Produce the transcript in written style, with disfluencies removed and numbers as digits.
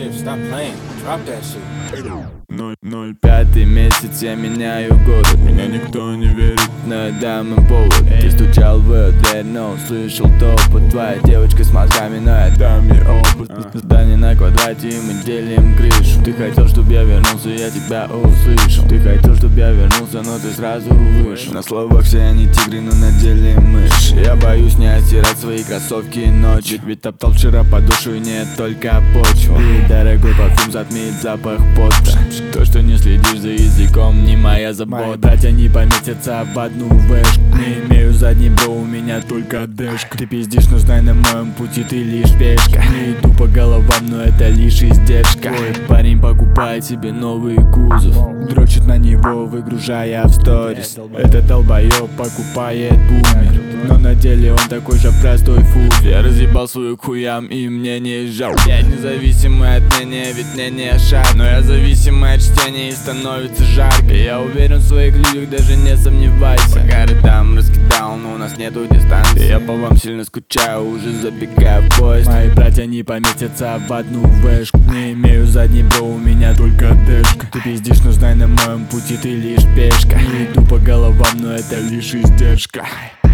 shit, stop playing. Drop that shit. 05 месяц, я меняю год. Меня никто не верит, но я дам им повод. Ты стучал в ее дверь, но услышал топот. Твоя девочка с мозгами, но я дам ей опыт. Здание на квадрате, и мы делим крышу. Ты хотел, чтобы я вернулся, я тебя услышал. Ты хотел, чтобы я вернулся, но ты сразу вышел. На словах все они тигры, но на деле мышь. Я боюсь не оттирать свои кроссовки ночью. Ведь топтал вчера подошву, и нет только почву. И дорогой парфюм затмеет запах пота. То, что не следишь за языком, не моя забота. Мои братья не поместятся в одну вэшку. Не имею задней бро, у меня только дэшка. Ты пиздишь, но знай, на моем пути ты лишь пешка. Не иду по головам, но это лишь издержка. Твой парень покупает себе новый кузов, дрочит на него, выгружая в сторис. Этот долбоёб покупает бумер, но на деле он такой же простой фуф. Я разъебал свою к хуям, и мне не жалко. Я независимый от мнения, ведь мнение шаг. Но я зависимый от чтения, и становится жарко. Я уверен в своих людях, даже не сомневайся. По городам раскидал, но у нас нету дистанции. Я по вам сильно скучаю, уже забегаю в поезд. Мои братья не поместятся в одну вэшку. Не имею задней бро, у меня только дэшка. Ты пиздишь, но знай, на моем пути ты лишь пешка. Не иду по головам, но это лишь издержка.